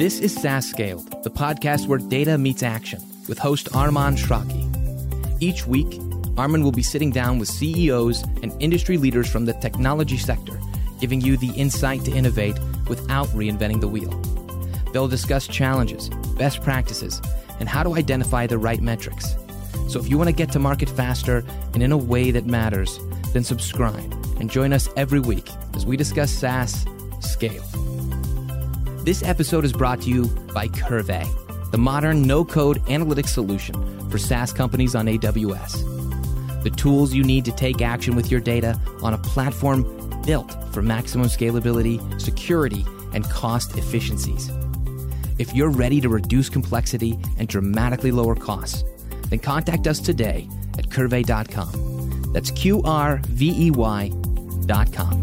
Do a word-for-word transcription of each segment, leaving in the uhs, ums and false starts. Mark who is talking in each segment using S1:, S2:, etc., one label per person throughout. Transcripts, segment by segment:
S1: This is SaaS Scaled, the podcast where data meets action, with host Arman Shraki. Each week, Arman will be sitting down with C E Os and industry leaders from the technology sector, giving you the insight to innovate without reinventing the wheel. They'll discuss challenges, best practices, and how to identify the right metrics. So if you want to get to market faster and in a way that matters, then subscribe and join us every week as we discuss SaaS Scaled. This episode is brought to you by Curve, the modern no-code analytics solution for SaaS companies on A W S. The tools you need to take action with your data on a platform built for maximum scalability, security, and cost efficiencies. If you're ready to reduce complexity and dramatically lower costs, then contact us today at curvey dot com. That's Q R V E Y dot com.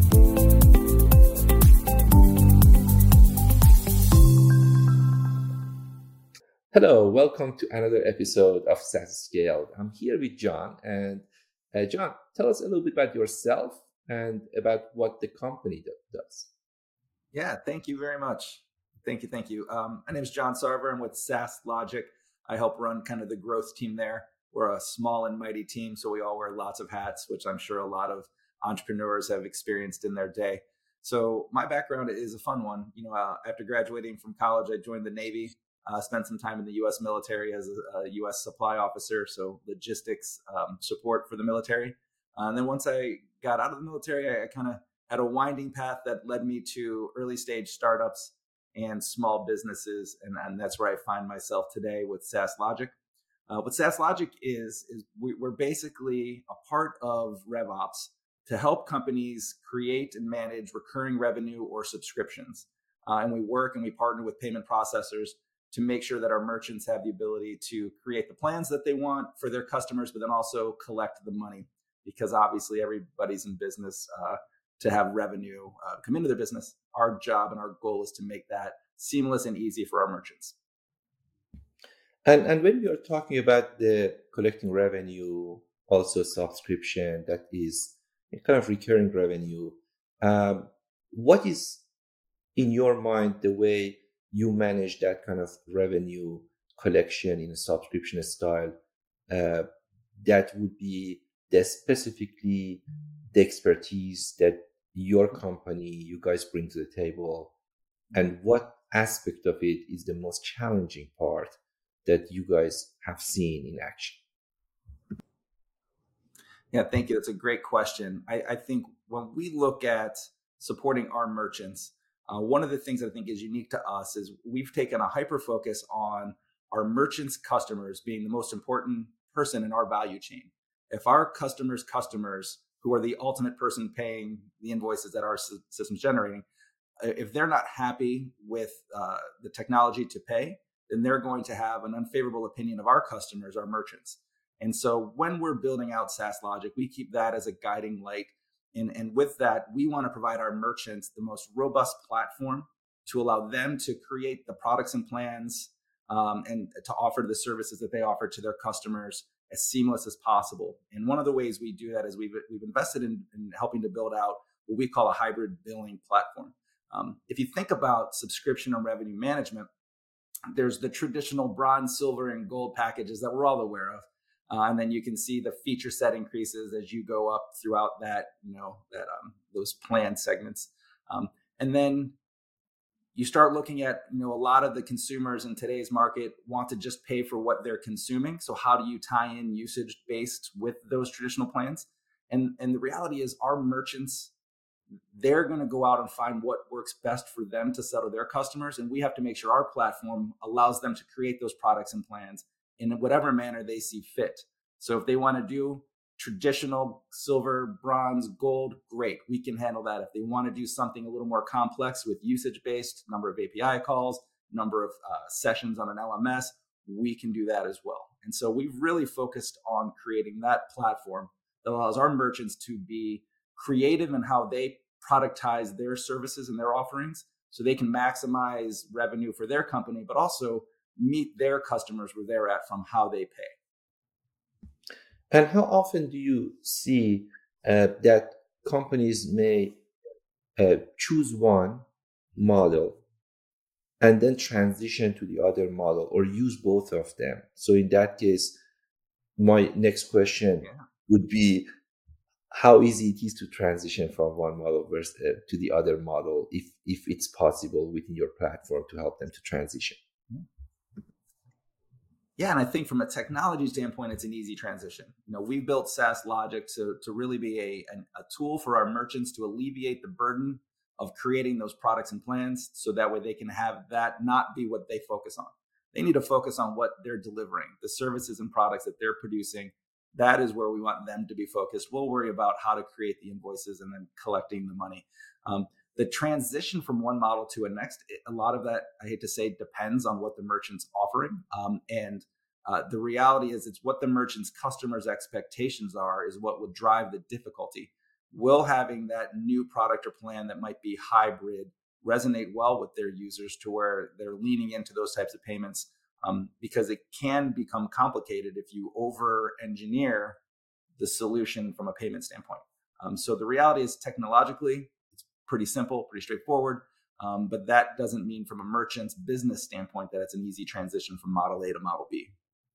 S2: Hello, welcome to another episode of SaaS Scaled. I'm here with John. And uh, John, tell us a little bit about yourself and about what the company do- does.
S3: Yeah, thank you very much. Thank you, thank you. Um, my name is John Sarver. I'm with SaaS Logic. I help run kind of the growth team there. We're a small and mighty team, so we all wear lots of hats, which I'm sure a lot of entrepreneurs have experienced in their day. So my background is a fun one. You know, uh, after graduating from college, I joined the Navy. Uh, spent some time in the U S military as a, a U S supply officer, so logistics um, support for the military. Uh, and then once I got out of the military, I, I kind of had a winding path that led me to early stage startups and small businesses. And, and that's where I find myself today with SaaS Logic. Uh, what SaaS Logic is, is we, we're basically a part of RevOps to help companies create and manage recurring revenue or subscriptions. Uh, and we work and we partner with payment processors to make sure that our merchants have the ability to create the plans that they want for their customers, but then also collect the money, because obviously everybody's in business uh, to have revenue uh, come into their business. Our job and our goal is to make that seamless and easy for our merchants.
S2: And and when we are talking about the collecting revenue, also subscription, that is a kind of recurring revenue, um, what is in your mind the way you manage that kind of revenue collection in a subscription style uh, that would be the specifically the expertise that your company, you guys bring to the table, and what aspect of it is the most challenging part that you guys have seen in action?
S3: Yeah, thank you. That's a great question. I, I think when we look at supporting our merchants, Uh, one of the things that I think is unique to us is we've taken a hyper focus on our merchants' customers being the most important person in our value chain. If our customers' customers, who are the ultimate person paying the invoices that our s- system's generating, if they're not happy with uh, the technology to pay, then they're going to have an unfavorable opinion of our customers, our merchants. And so when we're building out SaaS Logic, we keep that as a guiding light. And, and with that, we want to provide our merchants the most robust platform to allow them to create the products and plans um, and to offer the services that they offer to their customers as seamless as possible. And one of the ways we do that is we've, we've invested in, in helping to build out what we call a hybrid billing platform. Um, if you think about subscription and revenue management, there's the traditional bronze, silver, and gold packages that we're all aware of. Uh, and then you can see the feature set increases as you go up throughout that, you know, that um, those plan segments. Um, and then you start looking at, you know, a lot of the consumers in today's market want to just pay for what they're consuming. So how do you tie in usage based with those traditional plans? And and the reality is our merchants, they're going to go out and find what works best for them to settle their customers. And we have to make sure our platform allows them to create those products and plans in whatever manner they see fit. So if they want to do traditional silver, bronze, gold, great, we can handle that. If they want to do something a little more complex with usage-based, number of A P I calls, number of uh, sessions on an L M S, we can do that as well. And so we've really focused on creating that platform that allows our merchants to be creative in how they productize their services and their offerings so they can maximize revenue for their company, but also meet their customers where they're at from how they pay.
S2: And how often do you see uh, that companies may uh, choose one model and then transition to the other model or use both of them. So in that case, my next question yeah. would be how easy it is to transition from one model versus uh, to the other model, if if it's possible within your platform to help them to transition.
S3: Yeah, and I think from a technology standpoint, it's an easy transition. You know, we built SaaS Logic to to really be a an, a tool for our merchants to alleviate the burden of creating those products and plans, so that way they can have that not be what they focus on. They need to focus on what they're delivering, the services and products that they're producing. That is where we want them to be focused. We'll worry about how to create the invoices and then collecting the money. Um, the transition from one model to a next, a lot of that, I hate to say, depends on what the merchant's offering. Um, and uh, the reality is it's what the merchant's customers' expectations are is what would drive the difficulty. Will having that new product or plan that might be hybrid resonate well with their users to where they're leaning into those types of payments? Um, because it can become complicated if you over-engineer the solution from a payment standpoint. Um, so the reality is technologically, it's pretty simple, pretty straightforward, um, but that doesn't mean from a merchant's business standpoint that it's an easy transition from Model A to Model B.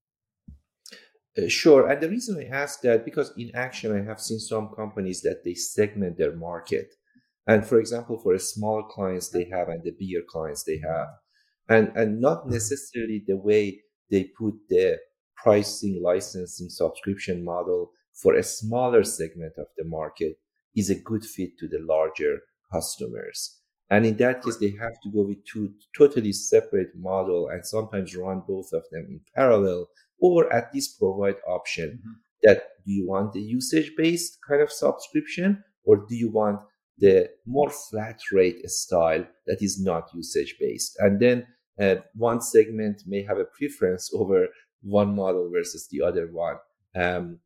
S2: Uh, sure. And the reason I ask that, because in action, I have seen some companies that they segment their market. And for example, for a small clients they have and the bigger clients they have, and, and not necessarily the way they put the pricing, licensing, subscription model for a smaller segment of the market is a good fit to the larger customers. And in that case, they have to go with two totally separate model and sometimes run both of them in parallel, or at least provide option mm-hmm. that do you want the usage-based kind of subscription, or do you want the more flat rate style that is not usage-based? And then uh, one segment may have a preference over one model versus the other one. Um,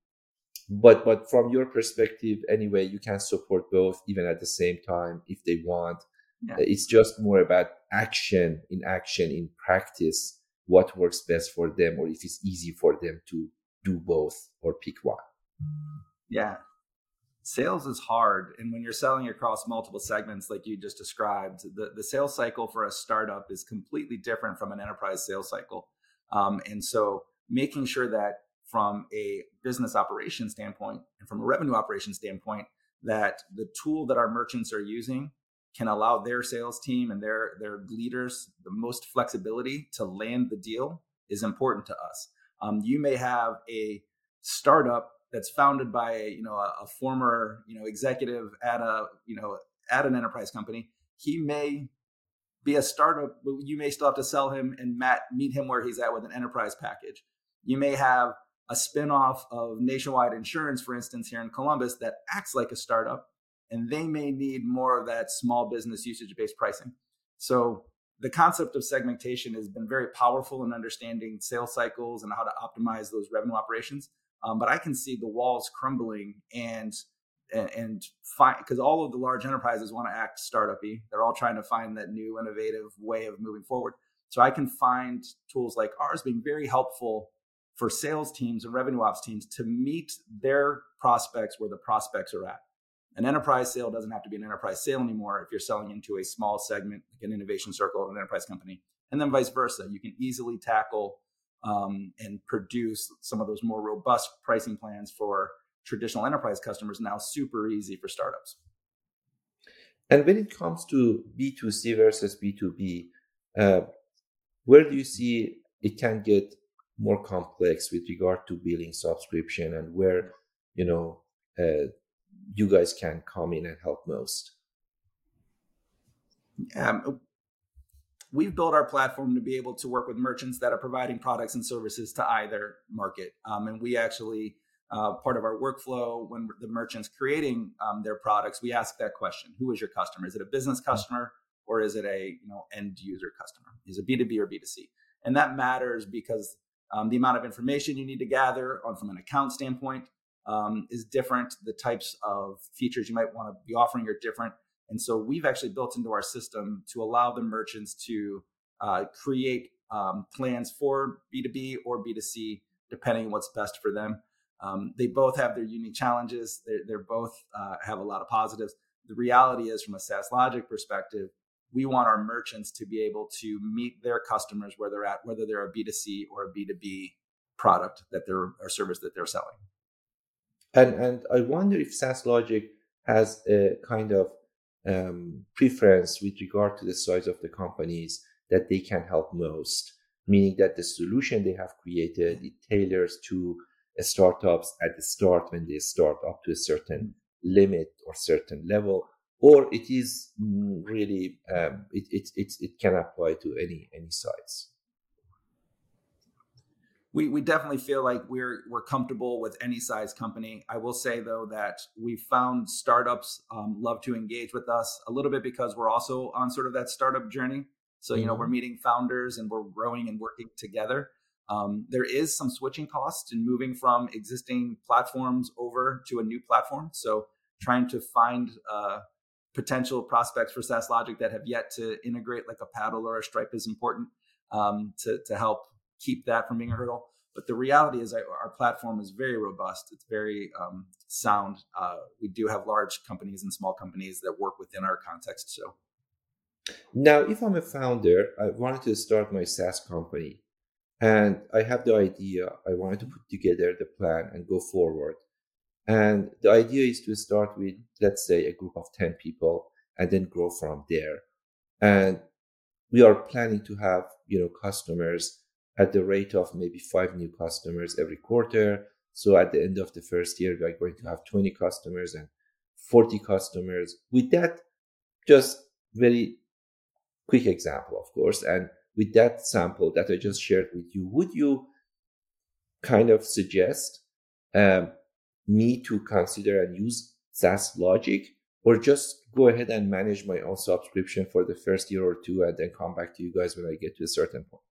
S2: but but from your perspective, anyway, you can support both even at the same time if they want. Yeah. It's just more about action, in action, in practice, what works best for them, or if it's easy for them to do both or pick one.
S3: Yeah. Sales is hard. And when you're selling across multiple segments, like you just described, the, the sales cycle for a startup is completely different from an enterprise sales cycle. Um, and so making sure that from a business operation standpoint and from a revenue operation standpoint, that the tool that our merchants are using can allow their sales team and their, their leaders the most flexibility to land the deal is important to us. Um, you may have a startup that's founded by a, you know, a, a former, you know, executive at a, you know, at an enterprise company. He may be a startup, but you may still have to sell him and Matt, meet him where he's at with an enterprise package. You may have a spinoff of Nationwide Insurance, for instance, here in Columbus that acts like a startup, and they may need more of that small business usage-based pricing. So the concept of segmentation has been very powerful in understanding sales cycles and how to optimize those revenue operations. Um, but I can see the walls crumbling and and, and find, because all of the large enterprises want to act startup-y. They're all trying to find that new innovative way of moving forward. So I can find tools like ours being very helpful for sales teams and revenue ops teams to meet their prospects where the prospects are at. An enterprise sale doesn't have to be an enterprise sale anymore if you're selling into a small segment, like an innovation circle or an enterprise company, and then vice versa. You can easily tackle um, and produce some of those more robust pricing plans for traditional enterprise customers, now super easy for startups.
S2: And when it comes to B two C versus B two B, uh, where do you see it can get more complex with regard to billing, subscription, and where, you know, uh, you guys can come in and help most?
S3: Um, we've built our platform to be able to work with merchants that are providing products and services to either market. Um, and we actually, uh, part of our workflow, when the merchant's creating um, their products, we ask that question: who is your customer? Is it a business customer or is it a you know end user customer? Is it B two B or B two C? And that matters because um, the amount of information you need to gather on from an account standpoint um, is different. The types of features you might want to be offering are different. And so we've actually built into our system to allow the merchants to uh, create um, plans for B two B or B two C, depending on what's best for them. Um, they both have their unique challenges. They're, they're both uh, have a lot of positives. The reality is, from a SaaS Logic perspective, we want our merchants to be able to meet their customers where they're at, whether they're a B two C or a B two B product that they're or service that they're selling.
S2: And and I wonder if SaaS Logic has a kind of um, preference with regard to the size of the companies that they can help most, meaning that the solution they have created, it tailors to startups at the start when they start up to a certain limit or certain level, or it is really um, it, it it it can apply to any any size.
S3: We we definitely feel like we're we're comfortable with any size company. I will say though that we found startups um, love to engage with us a little bit because we're also on sort of that startup journey. So you know, mm-hmm. we're meeting founders and we're growing and working together. Um, there is some switching costs in moving from existing platforms over to a new platform. So trying to find uh, potential prospects for SaaS Logic that have yet to integrate, like a Paddle or a Stripe, is important um, to to help keep that from being a hurdle. But the reality is our platform is very robust. It's very um, sound. Uh, we do have large companies and small companies that work within our context. So
S2: now, if I'm a founder, I wanted to start my SaaS company and I have the idea, I wanted to put together the plan and go forward. And the idea is to start with, let's say, a group of ten people and then grow from there. And we are planning to have, you know, customers at the rate of maybe five new customers every quarter. So at the end of the first year, we are going to have twenty customers and forty customers. With that, just very quick example, of course. And with that sample that I just shared with you, would you kind of suggest um, me to consider and use SaaS Logic, or just go ahead and manage my own subscription for the first year or two and then come back to you guys when I get to a certain point?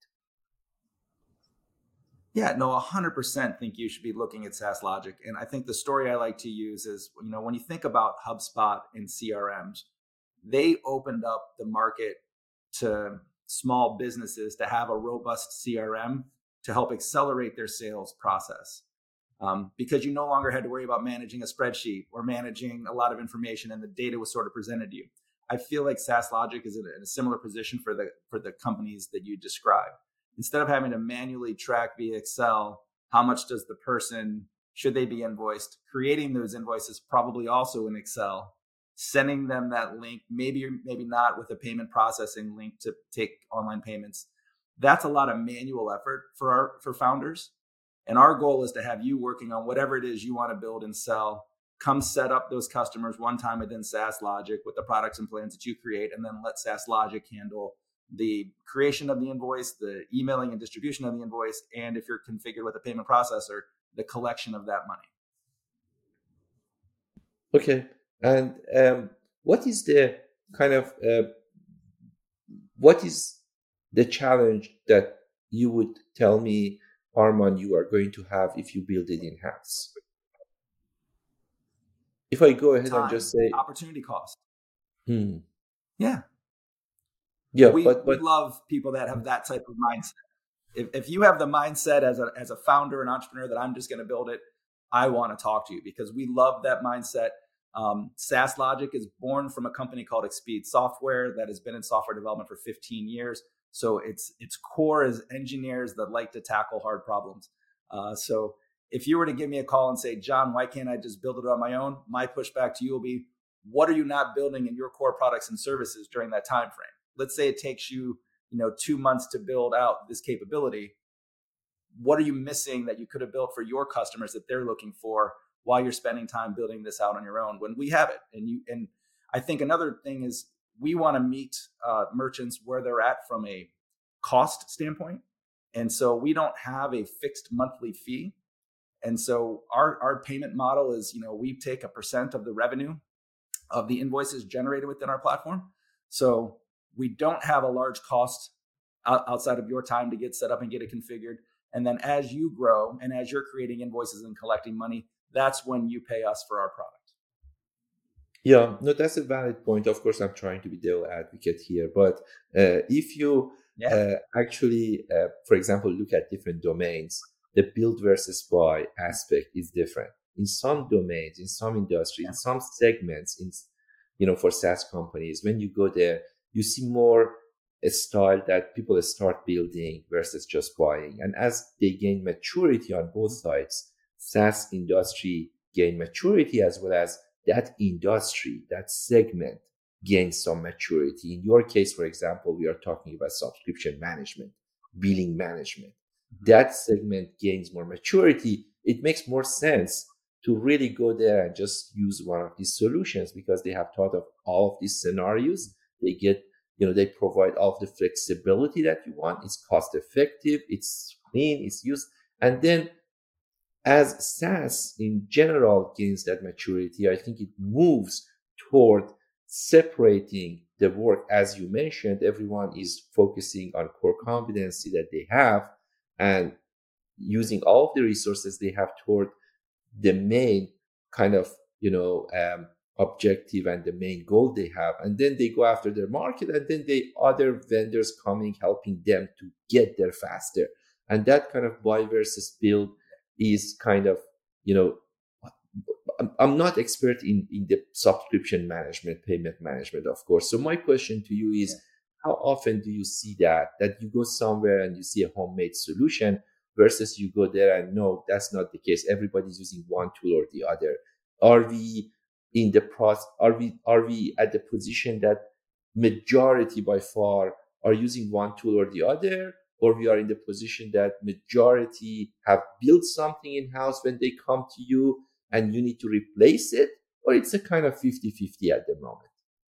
S3: Yeah, no, one hundred percent think you should be looking at SaaS Logic. And I think the story I like to use is, you know, when you think about HubSpot and C R Ms, they opened up the market to small businesses to have a robust C R M to help accelerate their sales process. Um, because you no longer had to worry about managing a spreadsheet or managing a lot of information and the data was sort of presented to you. I feel like SaaS Logic is in a similar position for the for the companies that you described. Instead of having to manually track via Excel, how much does the person, should they be invoiced, creating those invoices probably also in Excel, sending them that link, maybe or maybe not with a payment processing link to take online payments. That's a lot of manual effort for our for founders. And our goal is to have you working on whatever it is you want to build and sell. Come set up those customers one time within SaaS Logic with the products and plans that you create, and then let SaaS Logic handle the creation of the invoice, the emailing and distribution of the invoice, and if you're configured with a payment processor, the collection of that money.
S2: Okay. And um, what is the kind of, uh, what is the challenge that you would tell me, Arman, you are going to have if you build it in-house? If I go ahead
S3: Time,
S2: and just say
S3: opportunity cost.
S2: Hmm.
S3: Yeah.
S2: Yeah,
S3: we,
S2: but, but
S3: we love people that have that type of mindset. If if you have the mindset as a as a founder and entrepreneur that I'm just going to build it, I want to talk to you because we love that mindset. Um, SaaS Logic is born from a company called Expeed Software that has been in software development for fifteen years. So its its core is engineers that like to tackle hard problems. Uh, so if you were to give me a call and say, John, why can't I just build it on my own? My pushback to you will be, what are you not building in your core products and services during that time frame? Let's say it takes you, you know, two months to build out this capability. What are you missing that you could have built for your customers that they're looking for while you're spending time building this out on your own when we have it? And you, and I think another thing is we want to meet uh, merchants where they're at from a cost standpoint. And so we don't have a fixed monthly fee. And so our, our payment model is, you know, we take a percent of the revenue of the invoices generated within our platform. So we don't have a large cost outside of your time to get set up and get it configured. And then as you grow and as you're creating invoices and collecting money, that's when you pay us for our product.
S2: Yeah, no, that's a valid point. Of course, I'm trying to be devil advocate here. But uh, if you yeah. uh, actually, uh, for example, look at different domains, the build versus buy aspect is different. In some domains, in some industries, yeah. in some segments, in you know, for SaaS companies, when you go there, you see more a style that people start building versus just buying. And as they gain maturity on both sides, SaaS industry gain maturity as well as that industry, that segment gains some maturity. In your case, for example, we are talking about subscription management, billing management. That segment gains more maturity. It makes more sense to really go there and just use one of these solutions because they have thought of all of these scenarios. They get, you know, they provide all of the flexibility that you want. It's cost effective. It's clean. It's used. And then as SaaS in general gains that maturity, I think it moves toward separating the work. As you mentioned, everyone is focusing on core competency that they have and using all of the resources they have toward the main kind of, you know, um, objective and the main goal they have. And then they go after their market, and then they other vendors coming, helping them to get there faster. And that kind of buy versus build is kind of, you know, I'm not expert in, in the subscription management, payment management, of course. So my question to you is, how often do you see that, that you go somewhere and you see a homemade solution versus you go there and no, that's not the case. Everybody's using one tool or the other. Are we in the process, are we, are we at the position that majority by far are using one tool or the other? Or we are in the position that majority have built something in-house when they come to you and you need to replace it? Or it's a kind of fifty-fifty at the moment?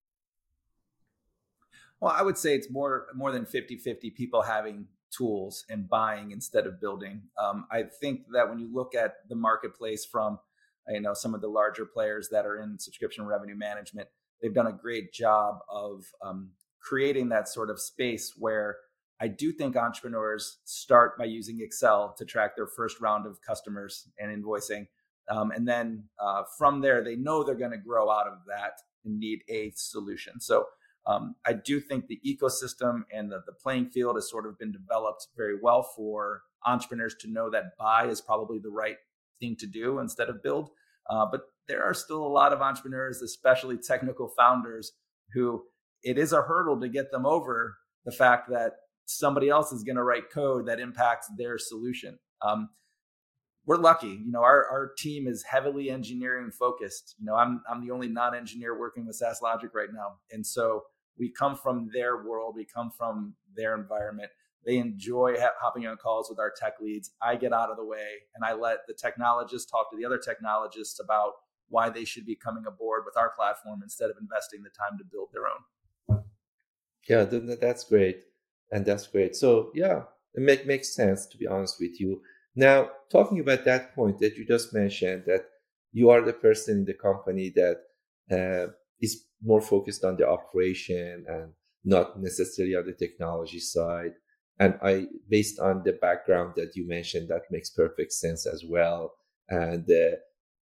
S3: Well, I would say it's more more than fifty-fifty people having tools and buying instead of building. Um, I think that when you look at the marketplace from, you know, some of the larger players that are in subscription revenue management, they've done a great job of um, creating that sort of space where I do think entrepreneurs start by using Excel to track their first round of customers and invoicing. Um, and then uh, from there, they know they're going to grow out of that and need a solution. So um, I do think the ecosystem and the, the playing field has sort of been developed very well for entrepreneurs to know that buy is probably the right thing to do instead of build. Uh, but there are still a lot of entrepreneurs, especially technical founders, who it is a hurdle to get them over the fact that somebody else is going to write code that impacts their solution. Um, we're lucky, you know, our, our team is heavily engineering focused. You know, I'm, I'm the only non-engineer working with SaaS Logic right now. And so we come from their world. We come from their environment. They enjoy ha- hopping on calls with our tech leads. I get out of the way and I let the technologists talk to the other technologists about why they should be coming aboard with our platform instead of investing the time to build their own.
S2: Yeah, th- that's great. And that's great. So yeah, it make, makes sense, to be honest with you. Now, talking about that point that you just mentioned, that you are the person in the company that uh, is more focused on the operation and not necessarily on the technology side. And I, based on the background that you mentioned, that makes perfect sense as well. And uh,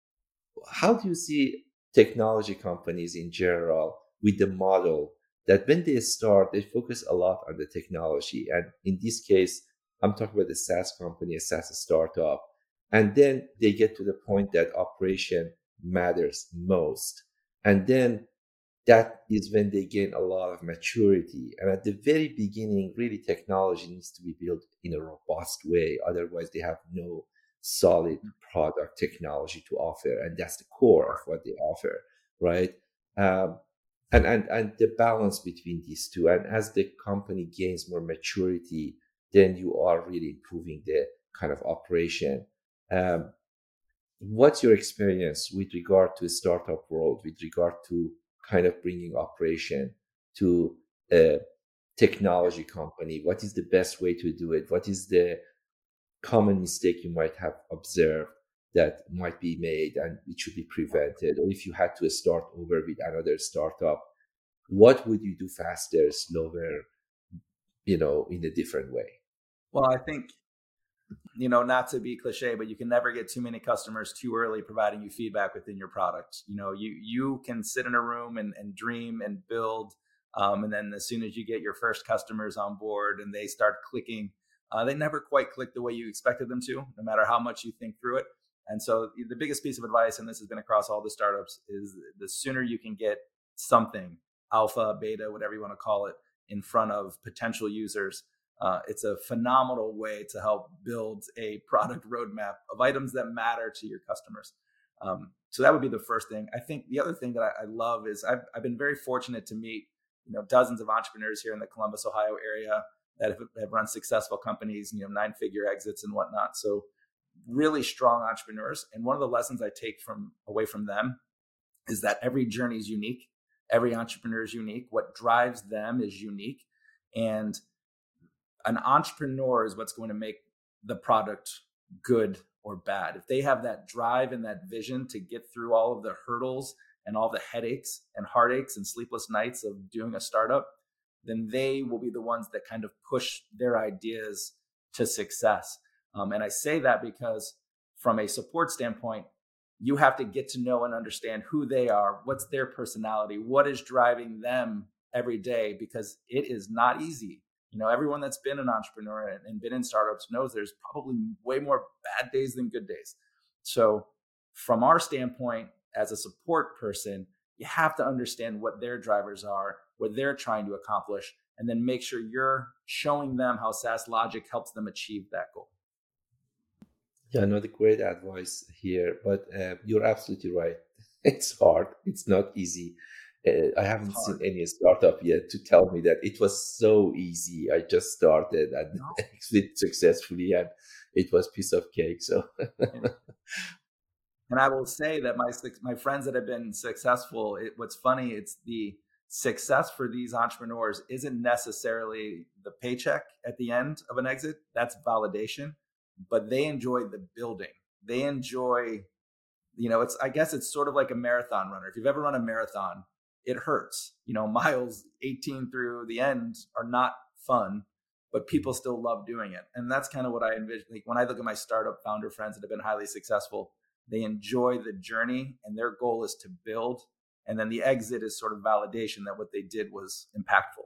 S2: how do you see technology companies in general with the model that when they start, they focus a lot on the technology? And in this case, I'm talking about a SaaS company, a SaaS startup. And then they get to the point that operation matters most. And then that is when they gain a lot of maturity. And at the very beginning, really technology needs to be built in a robust way. Otherwise, they have no solid product technology to offer. And that's the core of what they offer, right? Um, and, and, and the balance between these two. And as the company gains more maturity, then you are really improving the kind of operation. Um, what's your experience with regard to the startup world, with regard to kind of bringing operation to a technology company? What is the best way to do it? What is the common mistake you might have observed that might be made and it should be prevented? Or if you had to start over with another startup, what would you do faster, slower, you know, in a different way?
S3: Well, I think, you know, not to be cliche, but you can never get too many customers too early providing you feedback within your product. You know, you you can sit in a room and, and dream and build. Um, and then as soon as you get your first customers on board and they start clicking, uh, they never quite click the way you expected them to, no matter how much you think through it. And so the biggest piece of advice, and this has been across all the startups, is the sooner you can get something alpha, beta, whatever you want to call it, in front of potential users. Uh, it's a phenomenal way to help build a product roadmap of items that matter to your customers. Um, so that would be the first thing. I think the other thing that I, I love is I've, I've been very fortunate to meet, you know, dozens of entrepreneurs here in the Columbus, Ohio area that have, have run successful companies, you know, nine-figure exits and whatnot. So really strong entrepreneurs. And one of the lessons I take from away from them is that every journey is unique. Every entrepreneur is unique. What drives them is unique. And an entrepreneur is what's going to make the product good or bad. If they have that drive and that vision to get through all of the hurdles and all the headaches and heartaches and sleepless nights of doing a startup, then they will be the ones that kind of push their ideas to success. Um, and I say that because from a support standpoint, you have to get to know and understand who they are, what's their personality, what is driving them every day, because it is not easy. You know, everyone that's been an entrepreneur and been in startups knows there's probably way more bad days than good days. So from our standpoint, as a support person, you have to understand what their drivers are, what they're trying to accomplish, and then make sure you're showing them how SaaS Logic helps them achieve that goal.
S2: Yeah, another great advice here, but uh, you're absolutely right. It's hard. It's not easy. Uh, I haven't seen any startup yet to tell me that it was so easy. I just started and no. exited successfully, and it was piece of cake. So,
S3: and I will say that my my friends that have been successful, it, what's funny, it's the success for these entrepreneurs isn't necessarily the paycheck at the end of an exit. That's validation, but they enjoy the building. They enjoy, you know, it's I guess it's sort of like a marathon runner. If you've ever run a marathon, it hurts. You know, miles eighteen through the end are not fun, but people still love doing it. And that's kind of what I envision. Like when I look at my startup founder friends that have been highly successful, they enjoy the journey and their goal is to build. And then the exit is sort of validation that what they did was impactful.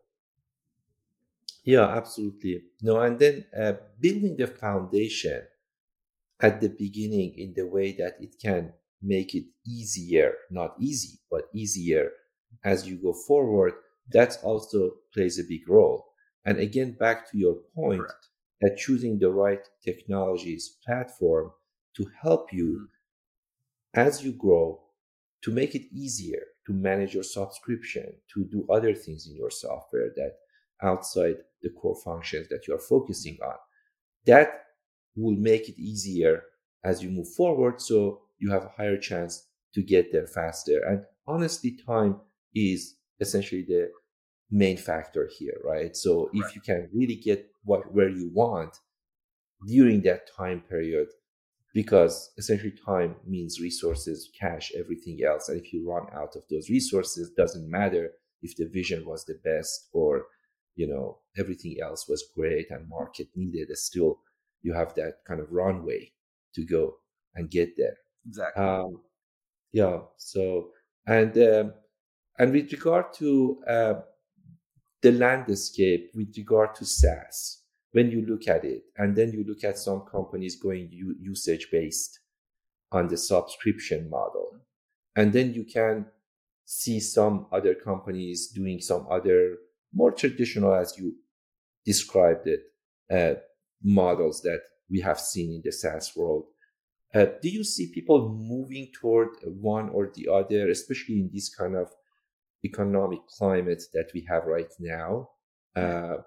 S2: Yeah, absolutely. No, and then uh, building the foundation at the beginning in the way that it can make it easier, not easy, but easier as you go forward, that also plays a big role. And again, back to your point, Correct. That choosing the right technologies platform to help you as you grow, to make it easier to manage your subscription, to do other things in your software that outside the core functions that you're focusing on. That will make it easier as you move forward, so you have a higher chance to get there faster. And honestly, time is essentially the main factor here, right? So if right. you can really get what where you want during that time period, because essentially time means resources, cash, everything else. And if you run out of those resources, doesn't matter if the vision was the best or, you know, everything else was great and market needed, still you have that kind of runway to go and get there.
S3: Exactly.
S2: Um, yeah. So, and, um, and with regard to uh, the landscape, with regard to SaaS, when you look at it, and then you look at some companies going u- usage based on the subscription model, and then you can see some other companies doing some other more traditional, as you described it, uh, models that we have seen in the SaaS world. Uh, do you see people moving toward one or the other, especially in this kind of economic climate that we have right now? Uh,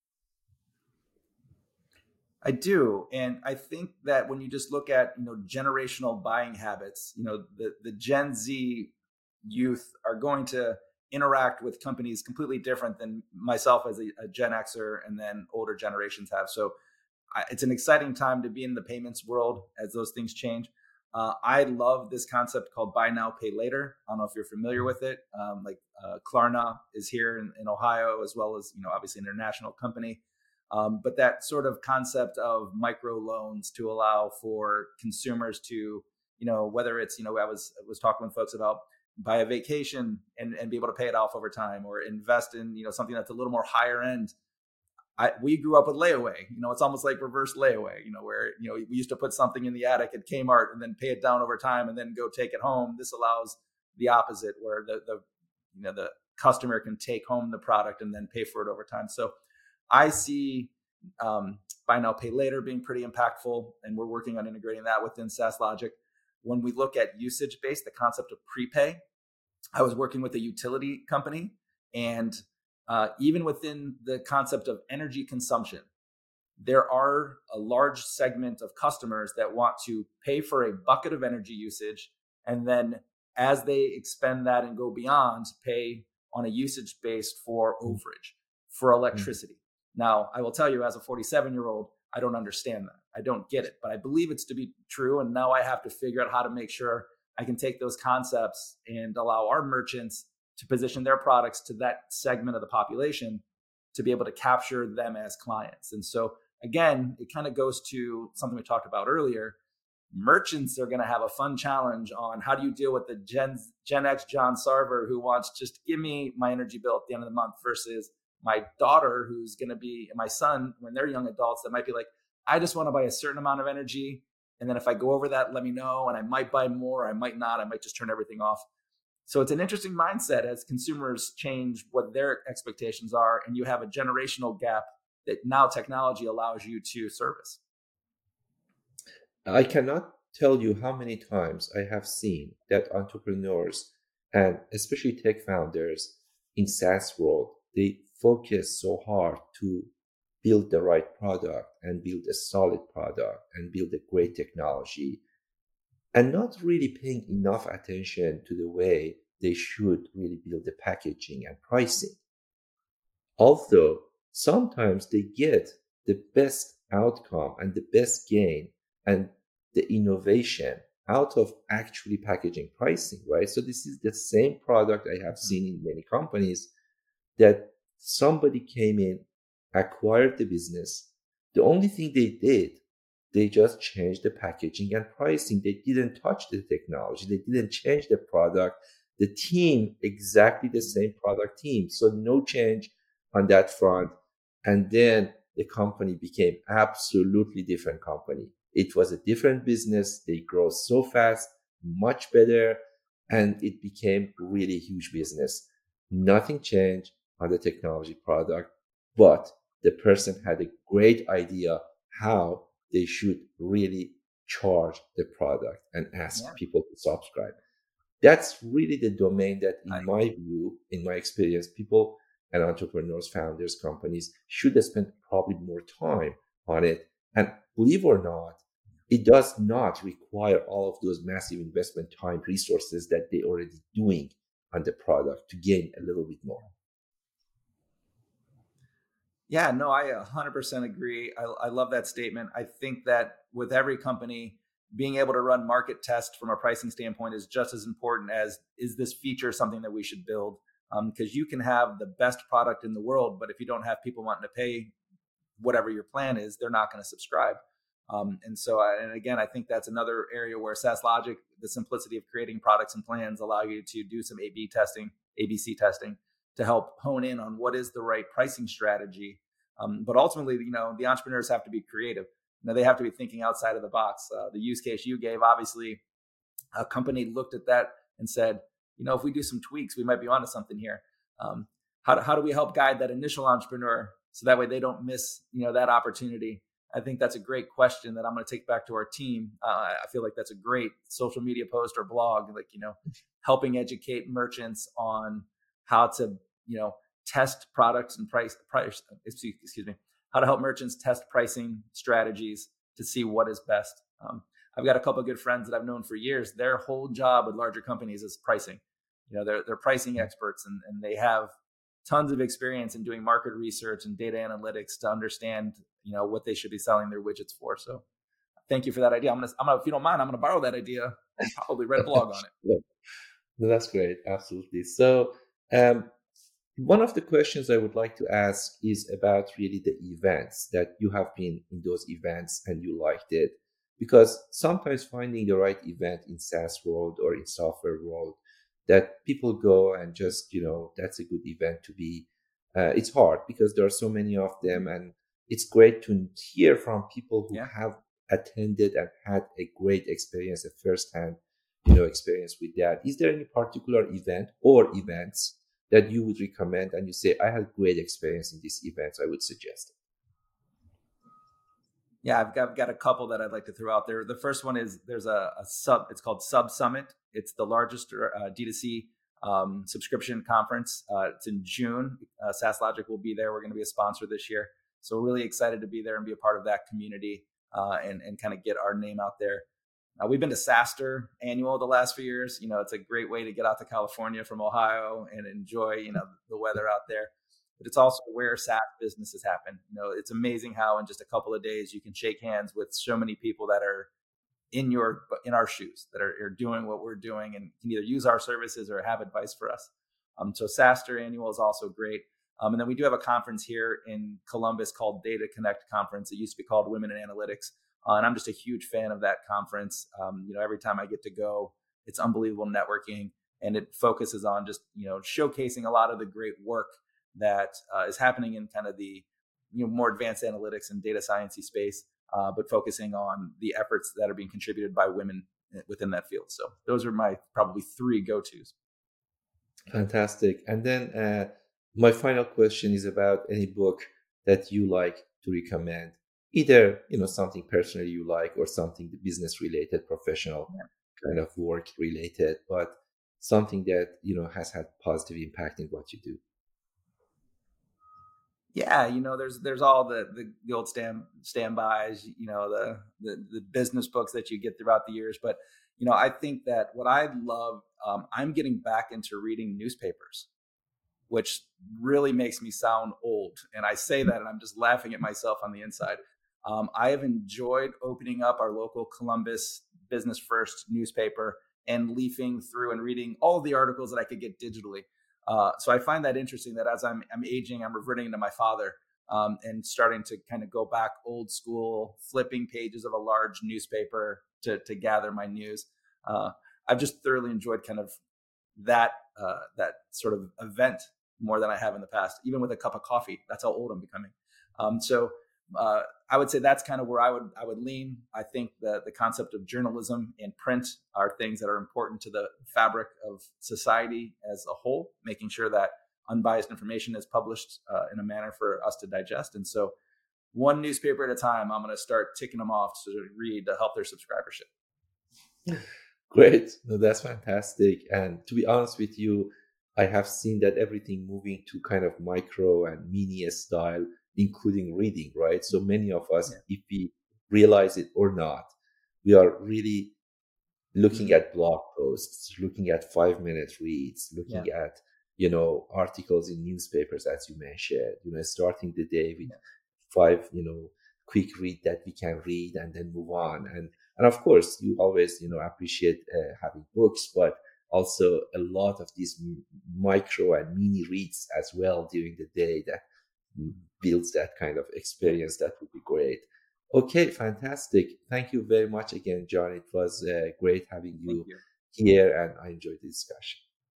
S3: I do. And I think that when you just look at, you know, generational buying habits, you know, the, the Gen Z youth are going to interact with companies completely different than myself as a, a Gen Xer and then older generations have. So I, it's an exciting time to be in the payments world as those things change. Uh, I love this concept called buy now, pay later. I don't know if you're familiar with it. Um, like uh, Klarna is here in, in Ohio, as well as, you know, obviously an international company. Um, but that sort of concept of micro loans to allow for consumers to, you know, whether it's, you know, I was I was talking with folks about buy a vacation and, and be able to pay it off over time, or invest in, you know, something that's a little more higher end. I, we grew up with layaway. You know, it's almost like reverse layaway, you know, where, you know, we used to put something in the attic at Kmart and then pay it down over time and then go take it home. This allows the opposite, where the, the you know, the customer can take home the product and then pay for it over time. So I see um, buy now, pay later being pretty impactful, and we're working on integrating that within SaaSlogic. When we look at usage-based, the concept of prepay, I was working with a utility company, and uh, even within the concept of energy consumption, there are a large segment of customers that want to pay for a bucket of energy usage, and then as they expend that and go beyond, pay on a usage based for overage for electricity. Mm-hmm. Now, I will tell you, as a forty-seven year old, I don't understand that. I don't get it, but I believe it's to be true. And now I have to figure out how to make sure I can take those concepts and allow our merchants to position their products to that segment of the population to be able to capture them as clients. And so again, it kind of goes to something we talked about earlier. Merchants are going to have a fun challenge on how do you deal with the Gen, Gen X John Sarver who wants just give me my energy bill at the end of the month versus my daughter who's going to be, and my son, when they're young adults, that might be like, I just want to buy a certain amount of energy. And then if I go over that, let me know. And I might buy more, I might not, I might just turn everything off. So it's an interesting mindset as consumers change what their expectations are. And you have a generational gap that now technology allows you to service.
S2: I cannot tell you how many times I have seen that entrepreneurs and especially tech founders in SaaS world, they focus so hard to build the right product and build a solid product and build a great technology and not really paying enough attention to the way they should really build the packaging and pricing. Although sometimes they get the best outcome and the best gain and the innovation out of actually packaging pricing, right? So this is the same product I have seen in many companies that somebody came in, acquired the business. The only thing they did, they just changed the packaging and pricing. They didn't touch the technology. They didn't change the product. The team, exactly the same product team. So no change on that front. And then the company became absolutely different company. It was a different business. They grow so fast, much better, and it became really huge business. Nothing changed on the technology product, but the person had a great idea how they should really charge the product and ask yeah. people to subscribe. That's really the domain that, in my view, in my experience, people and entrepreneurs, founders, companies should spend probably more time on it. And believe it or not, it does not require all of those massive investment time resources that they're already doing on the product to gain a little bit more.
S3: Yeah, no, I one hundred percent agree. I, I love that statement. I think that with every company, being able to run market tests from a pricing standpoint is just as important as, is this feature something that we should build? Because um, you can have the best product in the world, but if you don't have people wanting to pay whatever your plan is, they're not going to subscribe. Um, and so, I, and again, I think that's another area where SaaSlogic, the simplicity of creating products and plans, allow you to do some A B testing, A B C testing, to help hone in on what is the right pricing strategy. Um, but ultimately, you know, the entrepreneurs have to be creative. You know, they have to be thinking outside of the box. Uh, the use case you gave, obviously, a company looked at that and said, you know, if we do some tweaks, we might be onto something here. Um, how do, how do we help guide that initial entrepreneur so that way they don't miss, you know, that opportunity? I think that's a great question that I'm going to take back to our team. Uh, I feel like that's a great social media post or blog, like, you know, helping educate merchants on how to, you know, test products and price, price, excuse me, how to help merchants test pricing strategies to see what is best. Um, I've got a couple of good friends that I've known for years. Their whole job with larger companies is pricing. You know, they're, they're pricing experts, and, and they have tons of experience in doing market research and data analytics to understand, you know, what they should be selling their widgets for. So thank you for that idea. I'm gonna, I'm gonna, if you don't mind, I'm gonna borrow that idea and probably write a blog on it.
S2: Yeah. No, that's great. Absolutely. So um, one of the questions I would like to ask is about really the events that you have been in those events and you liked it, because sometimes finding the right event in SaaS world or in software world that people go and just, you know, that's a good event to be. Uh, it's hard because there are so many of them, and it's great to hear from people who
S3: yeah.
S2: have attended and had a great experience, a first-hand, you know, experience with that. Is there any particular event or events that you would recommend and you say, I had great experience in this event, so I would suggest it?
S3: Yeah, I've got, I've got a couple that I'd like to throw out there. The first one is there's a, a sub, it's called Sub Summit. It's the largest uh, D two C um, subscription conference. Uh, it's in June. Uh, SaaSlogic will be there. We're going to be a sponsor this year. So we're really excited to be there and be a part of that community uh, and, and kind of get our name out there. Uh, we've been to SaaStr annual the last few years. You know, it's a great way to get out to California from Ohio and enjoy, you know, the weather out there. But it's also where SaaS businesses happen. You know, it's amazing how in just a couple of days you can shake hands with so many people that are in your in our shoes, that are, are doing what we're doing and can either use our services or have advice for us. Um, so SaaStr annual is also great. Um, and then we do have a conference here in Columbus called Data Connect Conference. It used to be called Women in Analytics. Uh, and I'm just a huge fan of that conference. Um, you know, every time I get to go, it's unbelievable networking, and it focuses on just, you know, showcasing a lot of the great work that uh, is happening in kind of the, you know, more advanced analytics and data science-y space, uh, but focusing on the efforts that are being contributed by women within that field. So those are my probably three go-tos.
S2: Fantastic. And then uh, my final question is about any book that you like to recommend. Either, you know, something personally you like or something business related, professional yeah. kind of work related, but something that, you know, has had positive impact in what you do.
S3: Yeah, you know, there's there's all the the, the old stand standbys, you know, the, the the business books that you get throughout the years. But, you know, I think that what I love, um, I'm getting back into reading newspapers, which really makes me sound old. And I say that and I'm just laughing at myself on the inside. Um, I have enjoyed opening up our local Columbus Business First newspaper and leafing through and reading all of the articles that I could get digitally. Uh, so I find that interesting that as I'm, I'm aging, I'm reverting into my father um, and starting to kind of go back old school, flipping pages of a large newspaper to, to gather my news. Uh, I've just thoroughly enjoyed kind of that uh, that sort of event more than I have in the past, even with a cup of coffee. That's how old I'm becoming. Um, so uh, I would say that's kind of where I would I would lean. I think the the concept of journalism and print are things that are important to the fabric of society as a whole, making sure that unbiased information is published uh, in a manner for us to digest. And so one newspaper at a time, I'm going to start ticking them off to read to help their subscribership.
S2: Great. No, that's fantastic. And to be honest with you, I have seen that everything moving to kind of micro and mini style, including reading, right? So many of us, yeah. if we realize it or not, we are really looking at blog posts, looking at five minute reads, looking yeah. at, you know, articles in newspapers, as you mentioned, you know, starting the day with yeah. five, you know, quick read that we can read and then move on. And, and of course, you always, you know, appreciate uh, having books, but also a lot of these micro and mini reads as well during the day that builds that kind of experience. That would be great. Okay, fantastic. Thank you very much again, John. It was uh, great having you, you here, and I enjoyed the discussion.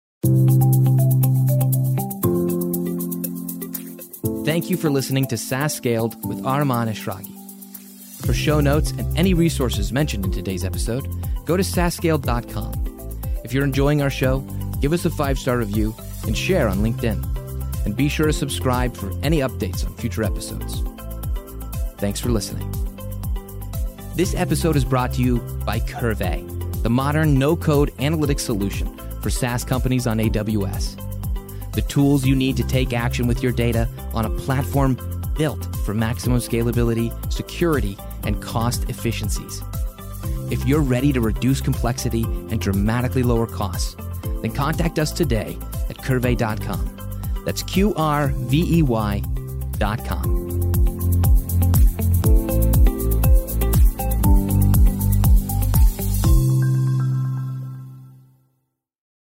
S1: Thank you for listening to SaaS Scaled with Arman Eshraghi. For show notes and any resources mentioned in today's episode, go to saas scaled dot com. If you're enjoying our show, give us a five-star review and share on LinkedIn. And be sure to subscribe for any updates on future episodes. Thanks for listening. This episode is brought to you by Curve, the modern no-code analytics solution for SaaS companies on A W S. The tools you need to take action with your data on a platform built for maximum scalability, security, and cost efficiencies. If you're ready to reduce complexity and dramatically lower costs, then contact us today at curvey dot com. That's Q R V E Y dot com.